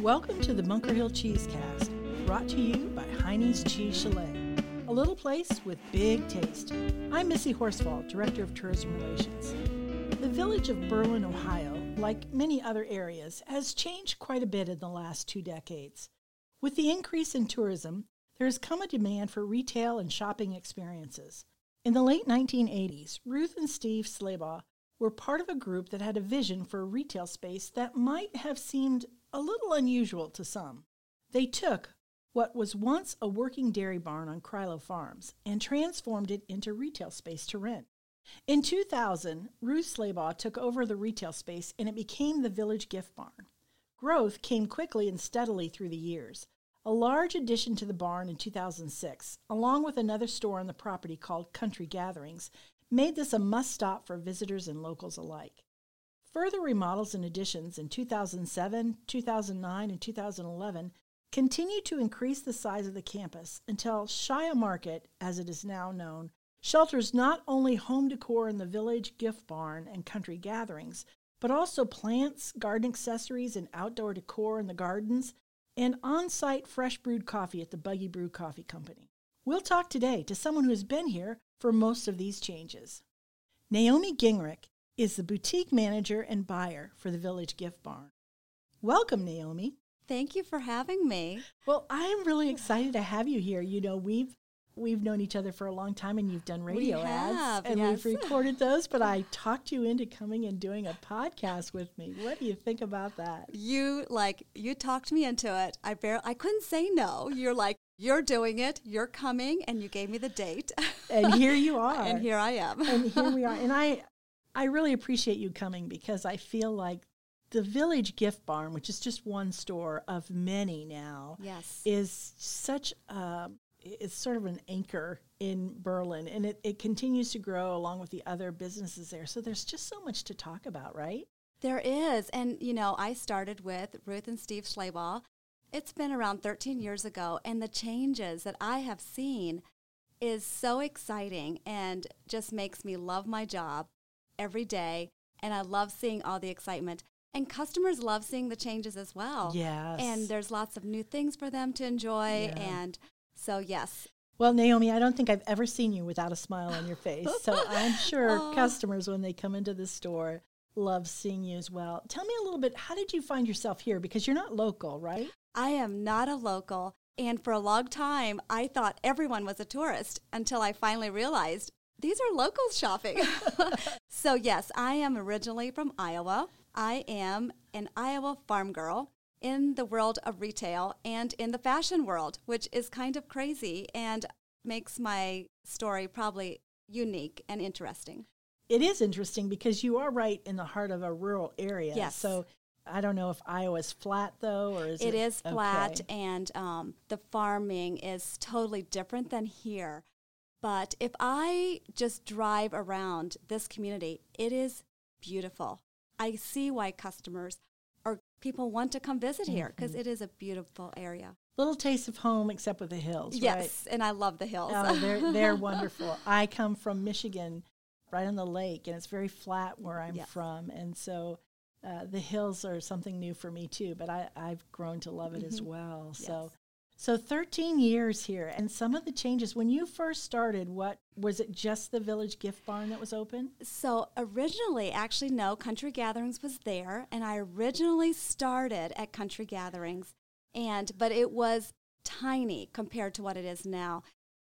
Welcome to the Bunker Hill Cheesecast, brought to you by Heine's Cheese Chalet, a little place with big taste. I'm Missy Horsfall, Director of Tourism Relations. The village of Berlin, Ohio, like many other areas, has changed quite a bit in the last 2 decades. With the increase in tourism, there has come a demand for retail and shopping experiences. In the late 1980s, Ruth and Steve Slabaugh were part of a group that had a vision for a retail space that might have seemed a little unusual to some. They took what was once a working dairy barn on Krilo Farms and transformed it into retail space to rent. In 2000, Ruth Slabaugh took over the retail space and it became the Village Gift Barn. Growth came quickly and steadily through the years. A large addition to the barn in 2006, along with another store on the property called Country Gatherings, made this a must-stop for visitors and locals alike. Further remodels and additions in 2007, 2009, and 2011 continued to increase the size of the campus until Shia Market, as it is now known, shelters not only home decor in the Village Gift Barn and Country Gatherings, but also plants, garden accessories, and outdoor decor in the gardens, and on-site fresh brewed coffee at the Buggy Brew Coffee Company. We'll talk today to someone who has been here for most of these changes. Naomi Gingrich is the boutique manager and buyer for the Village Gift Barn. Welcome, Naomi. Thank you for having me. Well, I'm really excited to have you here. You know, we've known each other for a long time, and you've done radio ads, and yes. we've recorded those, but I talked you into coming and doing a podcast with me. What do you think about that? You talked me into it. I couldn't say no. You're like, you're doing it, you're coming, and you gave me the date. And here you are. And here I am. And here we are. And I really appreciate you coming because I feel like the Village Gift Barn, which is just one store of many now, yes, is such it's sort of an anchor in Berlin, and it continues to grow along with the other businesses there. So there's just so much to talk about, right? There is. And, you know, I started with Ruth and Steve Slabaugh. It's been around 13 years ago, and the changes that I have seen is so exciting and just makes me love my job every day, and I love seeing all the excitement. And customers love seeing the changes as well. Yes. And there's lots of new things for them to enjoy, Yeah. and so, yes. Well, Naomi, I don't think I've ever seen you without a smile on your face. So I'm sure customers, when they come into the store, love seeing you as well. Tell me a little bit, how did you find yourself here? Because you're not local, right? I am not a local. And for a long time, I thought everyone was a tourist until I finally realized these are locals shopping. So, yes, I am originally from Iowa. I am an Iowa farm girl in the world of retail and in the fashion world, which is kind of crazy and makes my story probably unique and interesting. It is interesting because you are right in the heart of a rural area. Yes. So I don't know if Iowa's flat, though, or is it? It is flat, okay. and the farming is totally different than here. But if I just drive around this community, it is beautiful. I see why customers or people want to come visit here because it is a beautiful area. Little taste of home, except with the hills, right? Yes, and I love the hills. Oh, they're wonderful. I come from Michigan, right on the lake, and it's very flat where I'm Yes. from. And so the hills are something new for me, too, but I've grown to love it as well. Yes. So 13 years here, and some of the changes. When you first started, what was it, just the Village Gift Barn that was open? So originally, actually, no, Country Gatherings was there, and I originally started at Country Gatherings, but it was tiny compared to what it is now.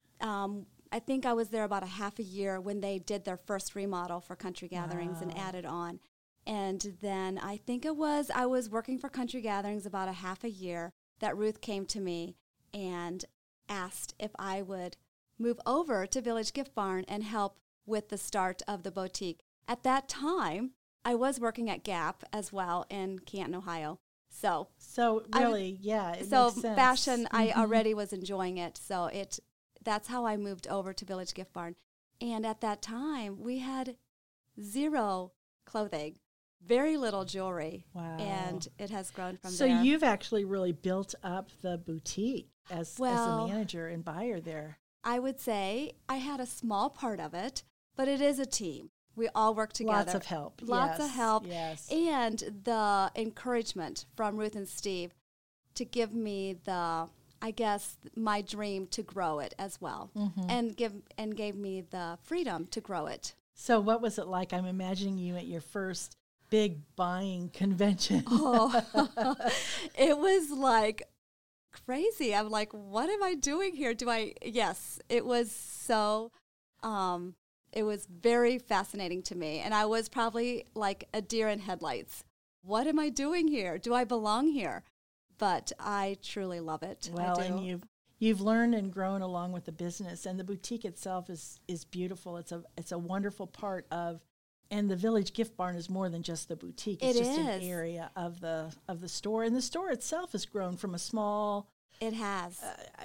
I think I was there about a half a year when they did their first remodel for Country Gatherings and added on. And then I think I was working for Country Gatherings about a half a year that Ruth came to me and asked if I would move over to Village Gift Barn and help with the start of the boutique. At that time, I was working at Gap as well in Canton, Ohio. So really, it makes sense. Fashion, I already was enjoying it. So that's how I moved over to Village Gift Barn. And at that time, we had zero clothing. Very little jewelry. Wow. And it has grown from there. So you've actually really built up the boutique as a manager and buyer there. I would say I had a small part of it, but it is a team. We all work together. Lots of help. Lots of help. Yes. And the encouragement from Ruth and Steve to give me my dream to grow it as well, and gave me the freedom to grow it. So what was it like? I'm imagining you at your first big buying convention. Oh, it was like crazy. I'm like, what am I doing here? Yes, it was so, it was very fascinating to me. And I was probably like a deer in headlights. What am I doing here? Do I belong here? But I truly love it. Well, and you've learned and grown along with the business, and the boutique itself is beautiful. It's a wonderful part of, and the Village Gift Barn is more than just the boutique. It's just an area of the store, and the store itself has grown from a small. It has.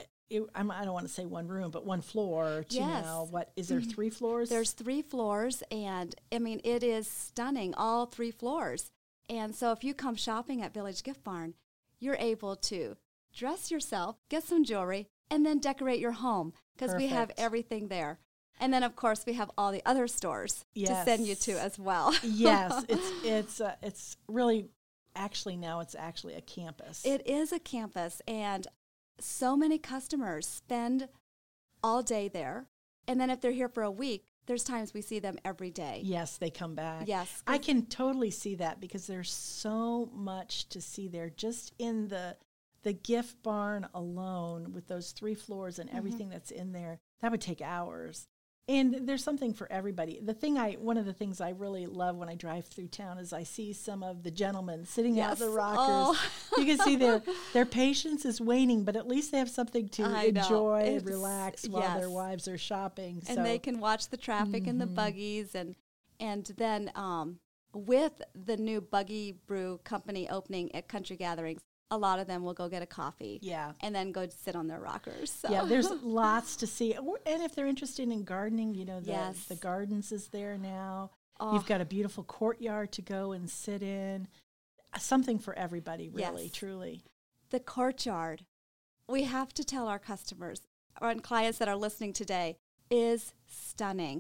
I don't want to say one room, but one floor to now. What is there? 3 floors? There's 3 floors, and I mean it is stunning. All 3 floors, and so if you come shopping at Village Gift Barn, you're able to dress yourself, get some jewelry, and then decorate your home because we have everything there. And then, of course, we have all the other stores to send you to as well. Yes, it's really, actually now it's actually a campus. It is a campus, and so many customers spend all day there. And then if they're here for a week, there's times we see them every day. Yes, they come back. Yes. I can totally see that because there's so much to see there just in the gift barn alone with those 3 floors and everything that's in there. That would take hours. And there's something for everybody. One of the things I really love when I drive through town is I see some of the gentlemen sitting out the rockers. Oh. You can see their patience is waning, but at least they have something to enjoy and relax while their wives are shopping. And they can watch the traffic and the buggies. And then with the new Buggy Brew Company opening at Country Gatherings, a lot of them will go get a coffee and then go sit on their rockers. So. Yeah, there's lots to see. And if they're interested in gardening, the gardens is there now. Oh. You've got a beautiful courtyard to go and sit in. Something for everybody, really, truly. The courtyard, we have to tell our customers and clients that are listening today, is stunning.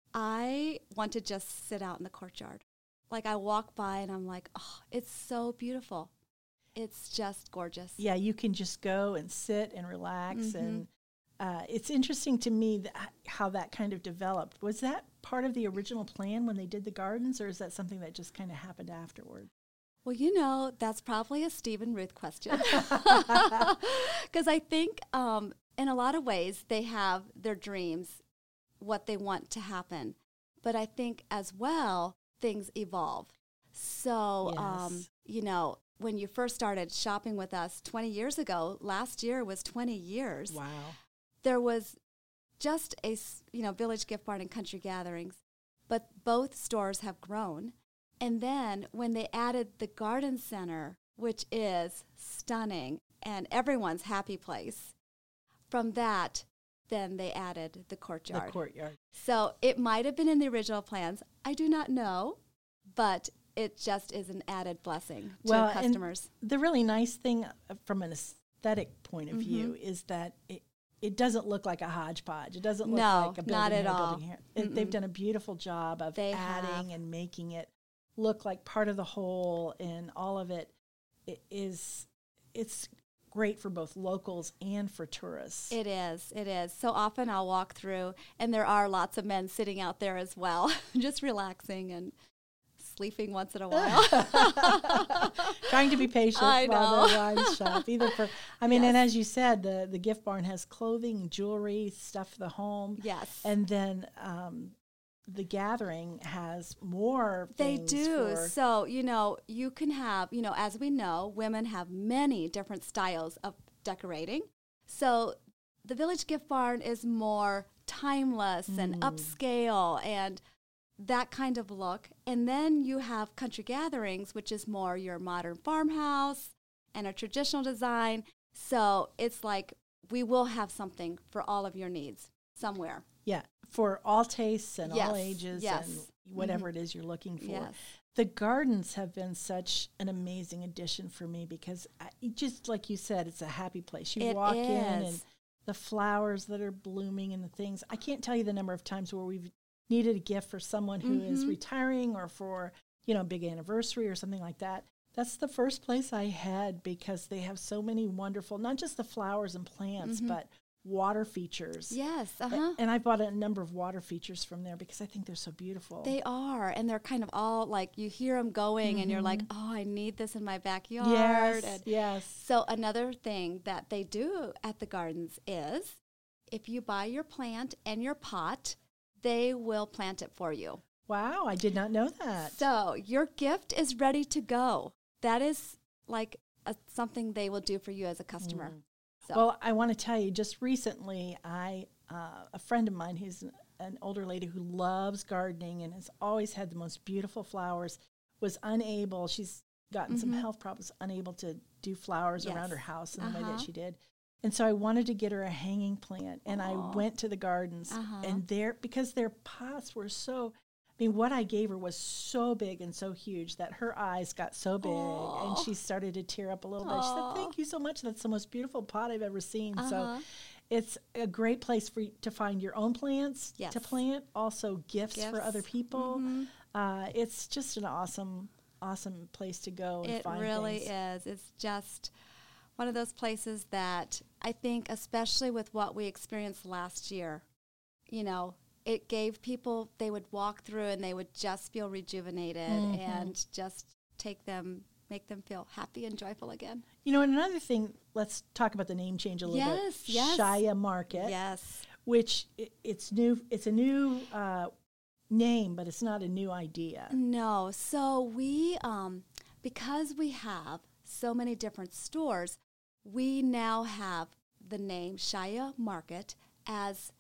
I want to just sit out in the courtyard. Like I walk by and I'm like, oh, it's so beautiful. It's just gorgeous. Yeah, you can just go and sit and relax. And it's interesting to me how that kind of developed. Was that part of the original plan when they did the gardens, or is that something that just kind of happened afterward? Well, that's probably a Steve and Ruth question. Because I think in a lot of ways they have their dreams, what they want to happen. But I think as well, things evolve. So, when you first started shopping with us 20 years ago, last year was 20 years. Wow. There was just a, Village Gift Barn and Country Gatherings, but both stores have grown. And then when they added the garden center, which is stunning and everyone's happy place, from that, then they added the courtyard. The courtyard. So it might have been in the original plans. I do not know, but it just is an added blessing to customers. And the really nice thing from an aesthetic point of view is that it doesn't look like a hodgepodge. It doesn't look like a building not at here, all. building here. They've done a beautiful job of adding and making it look like part of the whole, and all of it it's great for both locals and for tourists. It is. So often I'll walk through, and there are lots of men sitting out there as well, just relaxing and sleeping once in a while. Trying to be patient while their wives shop. And as you said, the gift barn has clothing, jewelry, stuff for the home. Yes. And then the gathering has more things. They do. So, you can have, as we know, women have many different styles of decorating. So the Village Gift Barn is more timeless and upscale and that kind of look. And then you have Country Gatherings, which is more your modern farmhouse and a traditional design. So it's like we will have something for all of your needs somewhere. Yeah, for all tastes and all ages and whatever it is you're looking for. Yes. The gardens have been such an amazing addition for me because, just like you said, it's a happy place. You walk in and the flowers that are blooming and the things. I can't tell you the number of times where we've needed a gift for someone who is retiring or for, a big anniversary or something like that That's the first place I had because they have so many wonderful, not just the flowers and plants, but water features. Yes, And I bought a number of water features from there because I think they're so beautiful. They are, and they're kind of all like, you hear them going and you're like, oh, I need this in my backyard. Yes, and yes. So another thing that they do at the gardens is if you buy your plant and your pot, they will plant it for you. Wow, I did not know that. So your gift is ready to go. That is like something they will do for you as a customer. So. Well, I want to tell you, just recently, a friend of mine who's an older lady who loves gardening and has always had the most beautiful flowers, was unable, she's gotten some health problems, unable to do flowers around her house in the way that she did. And so I wanted to get her a hanging plant, and I went to the gardens, and because their pots were so, I mean, what I gave her was so big and so huge that her eyes got so big, and she started to tear up a little bit. She said, "Thank you so much. That's the most beautiful pot I've ever seen." So it's a great place for you to find your own plants to plant, also gifts for other people. It's just an awesome place to go and find things. It really is. It's just one of those places that I think, especially with what we experienced last year, you know, it gave people, they would walk through and they would just feel rejuvenated and just make them feel happy and joyful again. You know, and another thing, let's talk about the name change a little bit. Yes. Shia Market. Yes. Which it's new. It's a new name, but it's not a new idea. No. So we, because we have so many different stores, we now have the name Shia Market as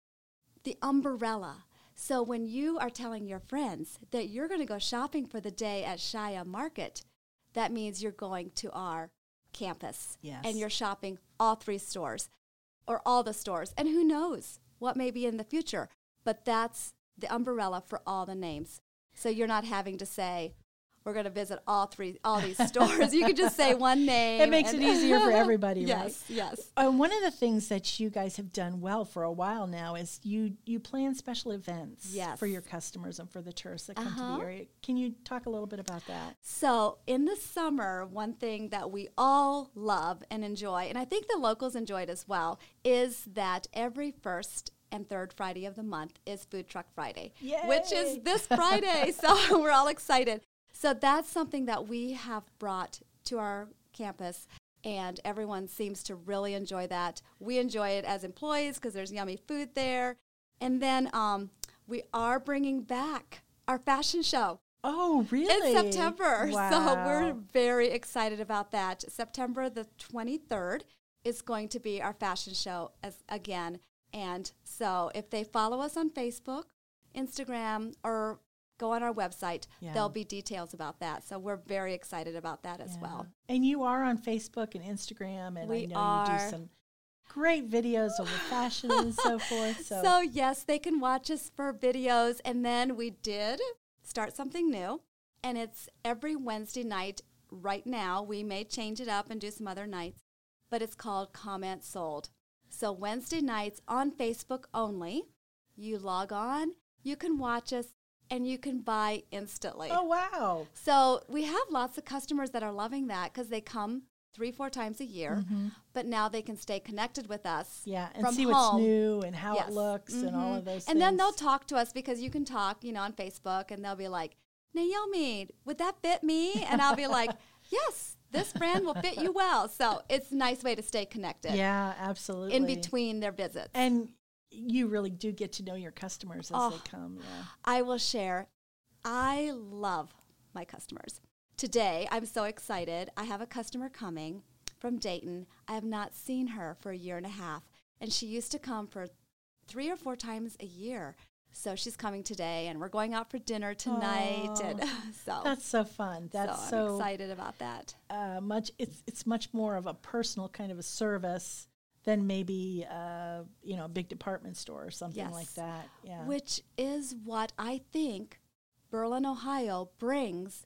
the umbrella. So when you are telling your friends that you're going to go shopping for the day at Shia Market, that means you're going to our campus. Yes. And you're shopping all 3 stores or all the stores. And who knows what may be in the future. But that's the umbrella for all the names. So you're not having to say, we're going to visit all these stores. You can just say one name. It makes it easier for everybody, right? Yes. One of the things that you guys have done well for a while now is you plan special events for your customers and for the tourists that come to the area. Can you talk a little bit about that? So in the summer, one thing that we all love and enjoy, and I think the locals enjoy it as well, is that every first and third Friday of the month is Food Truck Friday, which is this Friday. So we're all excited. So that's something that we have brought to our campus, and everyone seems to really enjoy that. We enjoy it as employees because there's yummy food there. And then we are bringing back our fashion show. Oh, really? In September. Wow. So we're very excited about that. September the 23rd is going to be our fashion show again. And so if they follow us on Facebook, Instagram, or go on our website, there'll be details about that. So we're very excited about that as well. And you are on Facebook and Instagram, and we I know are. You do some great videos of the fashion and so forth. So yes, they can watch us for videos. And then we did start something new, and it's every Wednesday night. Right now, we may change it up and do some other nights, but it's called Comment Sold. So Wednesday nights on Facebook only, you log on, you can watch us, and you can buy instantly. Oh, wow. So we have lots of customers that are loving that because they come 3-4 times a year, but now they can stay connected with us. Yeah, and from see home. What's new and how it looks and all of those things. And then they'll talk to us because you can talk, on Facebook, and they'll be like, Naomi, would that fit me? And I'll be like, yes, this brand will fit you well. So it's a nice way to stay connected. Yeah, absolutely. In between their visits. And you really do get to know your customers as they come. Yeah. I will share. I love my customers. Today, I'm so excited. I have a customer coming from Dayton. I have not seen her for a year and a half, and she used to come for 3 or 4 times a year. So she's coming today, and we're going out for dinner tonight. And so that's so fun. I'm excited about that. It's much more of a personal kind of a service than maybe a big department store or something like that. Yeah. Which is what I think Berlin, Ohio brings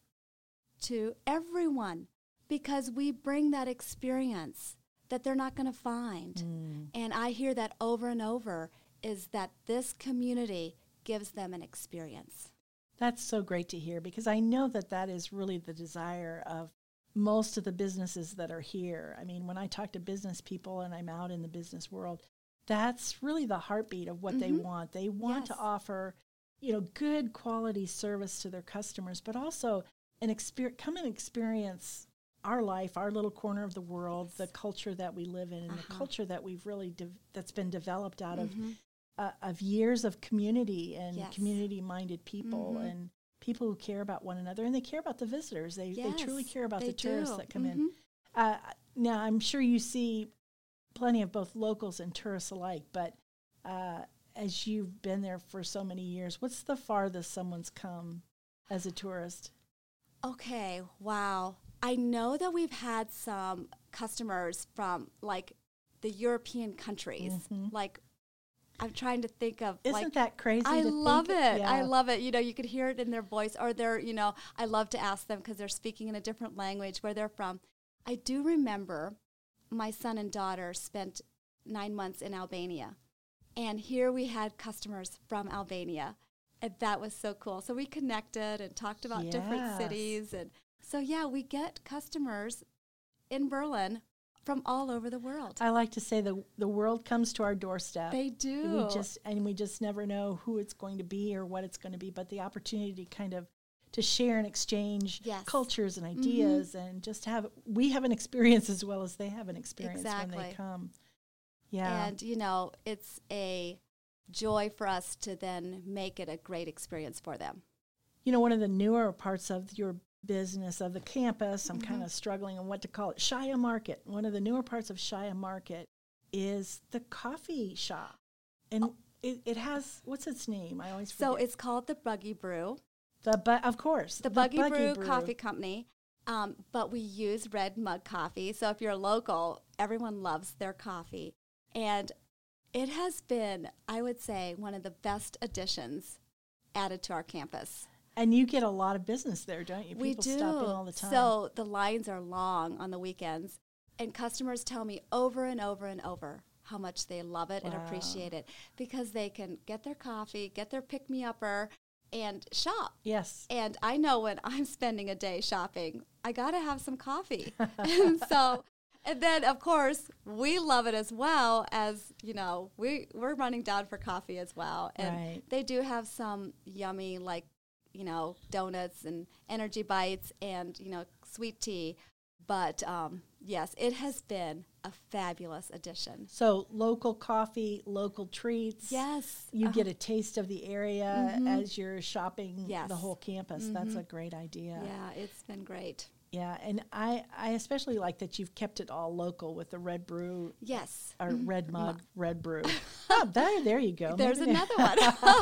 to everyone, because we bring that experience that they're not going to find. And I hear that over and over, is that this community gives them an experience. That's so great to hear, because I know that is really the desire of most of the businesses that are here. I mean, when I talk to business people and I'm out in the business world, that's really the heartbeat of what they want. They want to offer, good quality service to their customers, but also come and experience our life, our little corner of the world, the culture that we live in, and the culture that we've really that's been developed out of years of community and community-minded people and people who care about one another, and they care about the visitors. They truly care about the tourists that come in. Now, I'm sure you see plenty of both locals and tourists alike, but as you've been there for so many years, what's the farthest someone's come as a tourist? Okay, wow. I know that we've had some customers from, like, the European countries. Like, I'm trying to think of. Isn't that crazy? I love it. Yeah. I love it. You could hear it in their voice, or I love to ask them because they're speaking in a different language where they're from. I do remember my son and daughter spent 9 months in Albania, and here we had customers from Albania, and that was so cool. So we connected and talked about different cities, and so we get customers in Berlin from all over the world. I like to say the world comes to our doorstep. They do. We just never know who it's going to be or what it's going to be, but the opportunity kind of to share and exchange cultures and ideas and just we have an experience as well as they have an experience when they come. Yeah. And, it's a joy for us to then make it a great experience for them. One of the newer parts of your business, of the campus, I'm kind of struggling on what to call it, Shaya Market. One of the newer parts of Shaya Market is the coffee shop. And it has, what's its name? I always forget. So it's called the Buggy Brew. Of course. The Buggy Brew Coffee Company. But we use red mug coffee. So if you're local, everyone loves their coffee. And it has been, I would say, one of the best additions added to our campus. And you get a lot of business there, don't you? We do. People stop in all the time. So the lines are long on the weekends. And customers tell me over and over and over how much they love it and appreciate it because they can get their coffee, get their pick-me-upper, and shop. Yes. And I know when I'm spending a day shopping, I got to have some coffee. And then, of course, we love it as well as, we're running down for coffee as well. And they do have some yummy, donuts and energy bites and, sweet tea. But, yes, it has been a fabulous addition. So local coffee, local treats. Yes. You get a taste of the area as you're shopping the whole campus. That's a great idea. Yeah, it's been great. Yeah, and I especially like that you've kept it all local with the red brew. Yes. Or red mug, red brew. There you go. There's another one.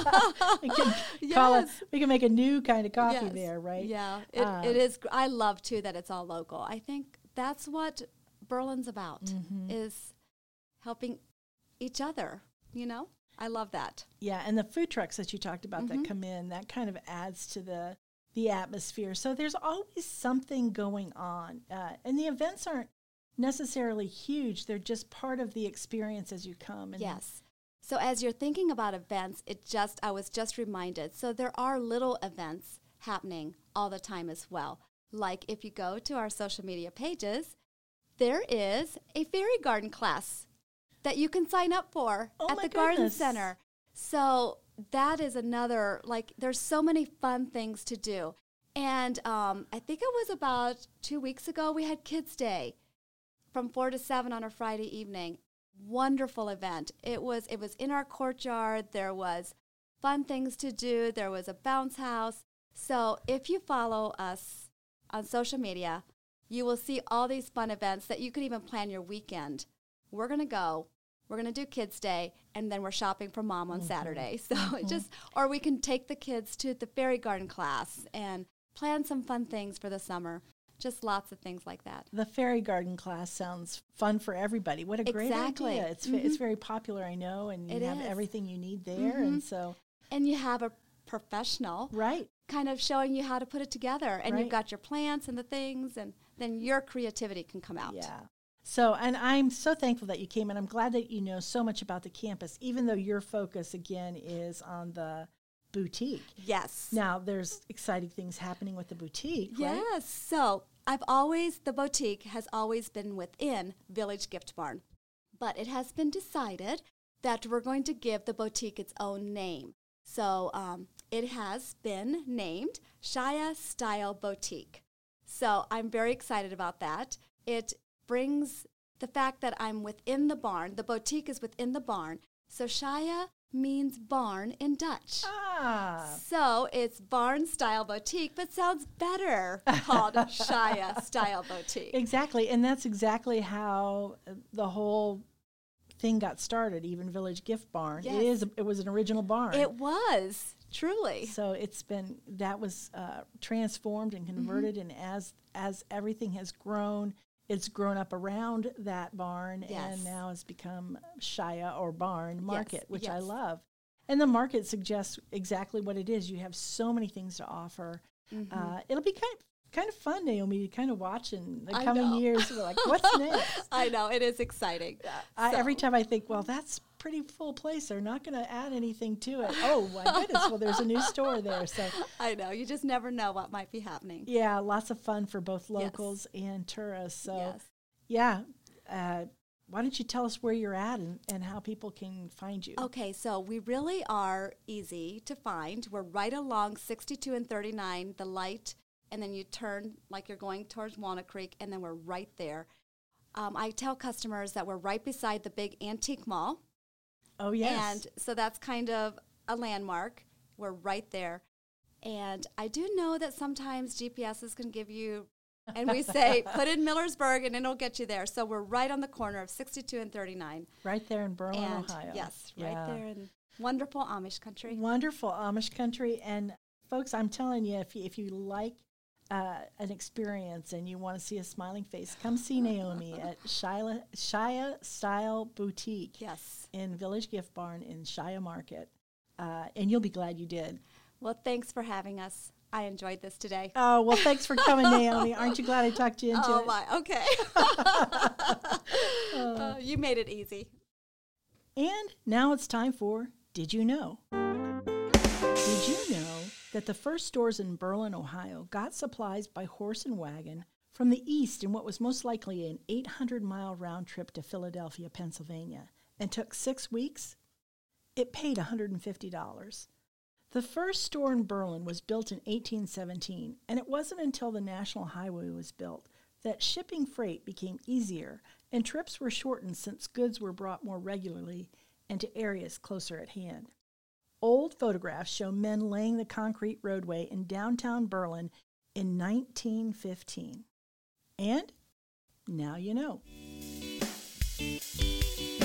We can make a new kind of coffee there, right? Yeah, it is. I love, too, that it's all local. I think that's what Berlin's about, is helping each other, I love that. Yeah, and the food trucks that you talked about that come in, that kind of adds to the atmosphere. So there's always something going on. And the events aren't necessarily huge. They're just part of the experience as you come. And yes. So as you're thinking about events, I was just reminded. So there are little events happening all the time as well. Like if you go to our social media pages, there is a fairy garden class that you can sign up for at the garden center. So that is another, there's so many fun things to do. And I think it was about 2 weeks ago, we had Kids Day from 4 to 7 on a Friday evening. Wonderful event. It was in our courtyard. There was fun things to do. There was a bounce house. So if you follow us on social media, you will see all these fun events that you could even plan your weekend. We're going to go. We're going to do Kids Day, and then we're shopping for Mom on Saturday. So or we can take the kids to the fairy garden class and plan some fun things for the summer. Just lots of things like that. The fairy garden class sounds fun for everybody. What a great idea. It's very popular, I know, and you have everything you need there. And you have a professional kind of showing you how to put it together. And you've got your plants and the things, and then your creativity can come out. Yeah. So, and I'm so thankful that you came, and I'm glad that you know so much about the campus, even though your focus, again, is on the boutique. Yes. Now, there's exciting things happening with the boutique, right? Yes. So, the boutique has always been within Village Gift Barn, but it has been decided that we're going to give the boutique its own name. So it has been named Shia Style Boutique. So I'm very excited about that. It brings the fact that I'm within the barn. The boutique is within the barn. So Shia means barn in Dutch. So it's Barn Style Boutique, but sounds better called Shia Style Boutique. Exactly, and that's exactly how the whole thing got started, even Village Gift Barn. Yes. It was an original barn. It was, truly. So that was transformed and converted, and as everything has grown, it's grown up around that barn, and now it's become Shia or Barn Market, which I love. And the market suggests exactly what it is. You have so many things to offer. It'll be kind of fun, Naomi, to kind of watch in the coming years. We're like, what's next? I know, it is exciting. Every time I think, well, that's pretty full place. They're not going to add anything to it. Oh, my goodness. Well, there's a new store there. So I know. You just never know what might be happening. Yeah, lots of fun for both locals and tourists. So, why don't you tell us where you're at and how people can find you? Okay, so we really are easy to find. We're right along 62 and 39, the light, and then you turn like you're going towards Walnut Creek, and then we're right there. I tell customers that we're right beside the big antique mall. Oh, yes. And so that's kind of a landmark. We're right there. And I do know that sometimes GPSs can give you, and we say, put in Millersburg and it'll get you there. So we're right on the corner of 62 and 39. Right there in Berlin, Ohio. Yes, right there in wonderful Amish country. Wonderful Amish country. And folks, I'm telling you, if you like an experience and you want to see a smiling face, come see Naomi at Shia Style Boutique in Village Gift Barn in Shia Market. And you'll be glad you did. Well, thanks for having us. I enjoyed this today. Oh, well, thanks for coming, Naomi. Aren't you glad I talked you into it? Oh, my. Okay. You made it easy. And now it's time for Did You Know? Did you know that the first stores in Berlin, Ohio got supplies by horse and wagon from the east in what was most likely an 800-mile round trip to Philadelphia, Pennsylvania, and took 6 weeks? It paid $150. The first store in Berlin was built in 1817, and it wasn't until the National Highway was built that shipping freight became easier and trips were shortened since goods were brought more regularly and to areas closer at hand. Old photographs show men laying the concrete roadway in downtown Berlin in 1915. And now you know.